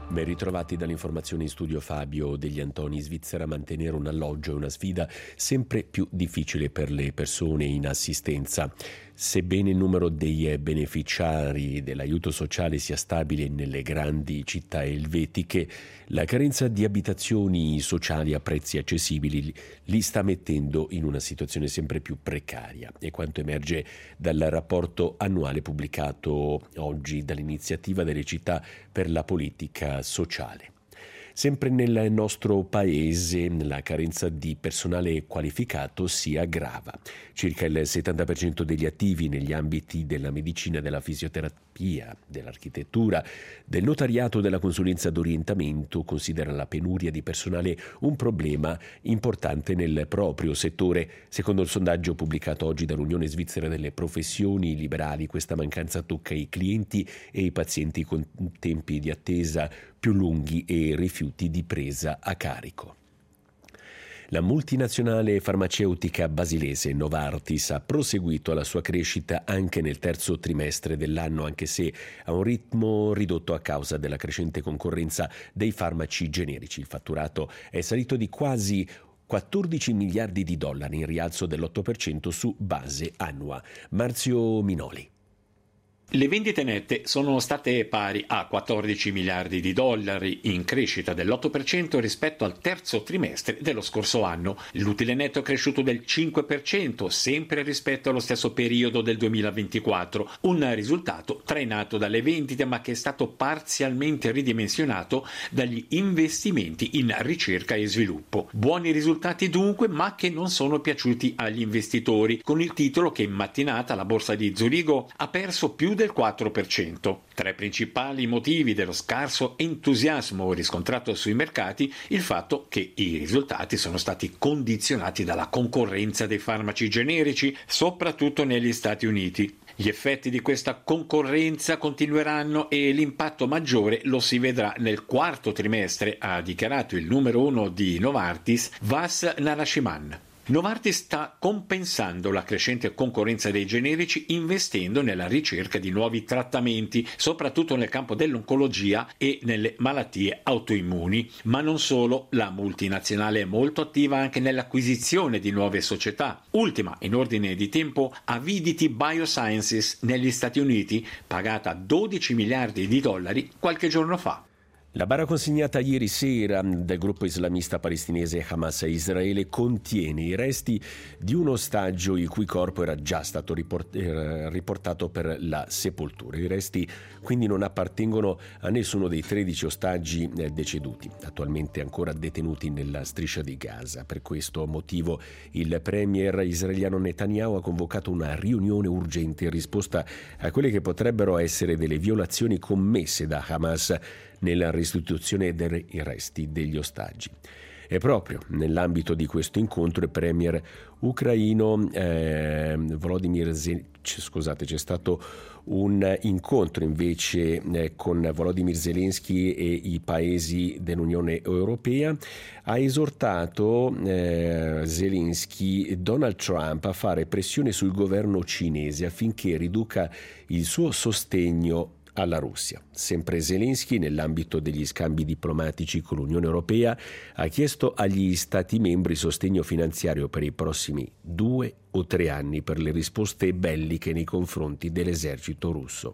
Ben ritrovati dall'informazione in studio Fabio degli Antoni. Svizzera, mantenere un alloggio è una sfida sempre più difficile per le persone in assistenza. Sebbene il numero dei beneficiari dell'aiuto sociale sia stabile nelle grandi città elvetiche, la carenza di abitazioni sociali a prezzi accessibili li sta mettendo in una situazione sempre più precaria. È quanto emerge dal rapporto annuale pubblicato oggi dall'Iniziativa delle città per la politica sociale. Sempre nel nostro paese la carenza di personale qualificato si aggrava. Circa il 70% degli attivi negli ambiti della medicina, della fisioterapia, dell'architettura, del notariato, della consulenza d'orientamento considera la penuria di personale un problema importante nel proprio settore. Secondo il sondaggio pubblicato oggi dall'Unione Svizzera delle Professioni Liberali, questa mancanza tocca i clienti e i pazienti con tempi di attesa più lunghi e rifiuti di presa a carico. La multinazionale farmaceutica basilese Novartis ha proseguito la sua crescita anche nel terzo trimestre dell'anno, anche se a un ritmo ridotto a causa della crescente concorrenza dei farmaci generici. Il fatturato è salito di quasi 14 miliardi di dollari, in rialzo dell'8% su base annua. Marzio Minoli. Le vendite nette sono state pari a 14 miliardi di dollari, in crescita dell'8% rispetto al terzo trimestre dello scorso anno. L'utile netto è cresciuto del 5%, sempre rispetto allo stesso periodo del 2024, un risultato trainato dalle vendite ma che è stato parzialmente ridimensionato dagli investimenti in ricerca e sviluppo. Buoni risultati dunque, ma che non sono piaciuti agli investitori, con il titolo che in mattinata la borsa di Zurigo ha perso più del 4%. Tra i principali motivi dello scarso entusiasmo riscontrato sui mercati, il fatto che i risultati sono stati condizionati dalla concorrenza dei farmaci generici, soprattutto negli Stati Uniti. Gli effetti di questa concorrenza continueranno e l'impatto maggiore lo si vedrà nel quarto trimestre, ha dichiarato il numero 1 di Novartis, Vas Narasimhan. Novartis sta compensando la crescente concorrenza dei generici investendo nella ricerca di nuovi trattamenti, soprattutto nel campo dell'oncologia e nelle malattie autoimmuni. Ma non solo, la multinazionale è molto attiva anche nell'acquisizione di nuove società. Ultima in ordine di tempo, Avidity Biosciences negli Stati Uniti, pagata 12 miliardi di dollari qualche giorno fa. La bara consegnata ieri sera dal gruppo islamista palestinese Hamas a Israele contiene i resti di un ostaggio il cui corpo era già stato riportato per la sepoltura. I resti quindi non appartengono a nessuno dei 13 ostaggi deceduti, attualmente ancora detenuti nella striscia di Gaza. Per questo motivo il premier israeliano Netanyahu ha convocato una riunione urgente in risposta a quelle che potrebbero essere delle violazioni commesse da Hamas nella restituzione dei resti degli ostaggi. E proprio nell'ambito di questo incontro il premier ucraino Volodymyr Zelensky, c'è stato un incontro invece con Volodymyr Zelensky e i paesi dell'Unione Europea. Ha esortato Zelensky Donald Trump a fare pressione sul governo cinese affinché riduca il suo sostegno alla Russia. Sempre Zelensky, nell'ambito degli scambi diplomatici con l'Unione Europea, ha chiesto agli Stati membri sostegno finanziario per i prossimi 2 o 3 anni per le risposte belliche nei confronti dell'esercito russo.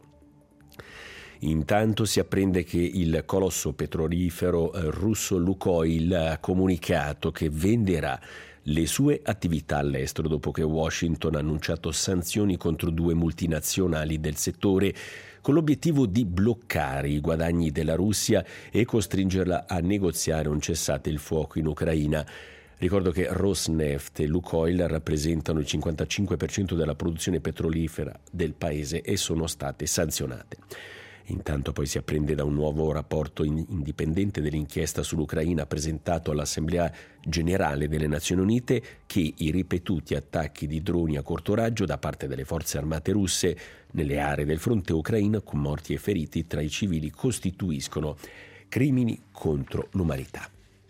Intanto si apprende che il colosso petrolifero russo Lukoil ha comunicato che venderà le sue attività all'estero dopo che Washington ha annunciato sanzioni contro 2 multinazionali del settore con l'obiettivo di bloccare i guadagni della Russia e costringerla a negoziare un cessate il fuoco in Ucraina. Ricordo che Rosneft e Lukoil rappresentano il 55% della produzione petrolifera del paese e sono state sanzionate. Intanto poi si apprende da un nuovo rapporto indipendente dell'inchiesta sull'Ucraina presentato all'Assemblea Generale delle Nazioni Unite che i ripetuti attacchi di droni a corto raggio da parte delle forze armate russe nelle aree del fronte ucraino con morti e feriti tra i civili costituiscono crimini contro l'umanità.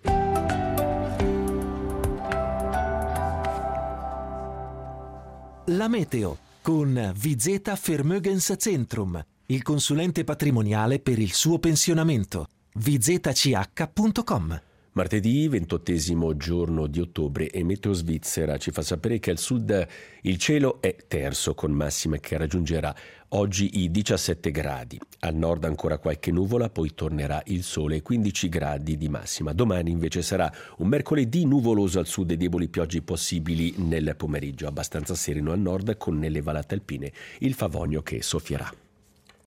La meteo con Vizeta Vermögenszentrum, il consulente patrimoniale per il suo pensionamento. vzch.com. Martedì, 28° giorno di ottobre, e Meteo Svizzera ci fa sapere che al sud il cielo è terso, con massima che raggiungerà oggi i 17 gradi. Al nord ancora qualche nuvola, poi tornerà il sole e 15 gradi di massima. Domani invece sarà un mercoledì nuvoloso al sud e deboli piogge possibili nel pomeriggio, abbastanza sereno al nord con nelle valate alpine il favonio che soffierà.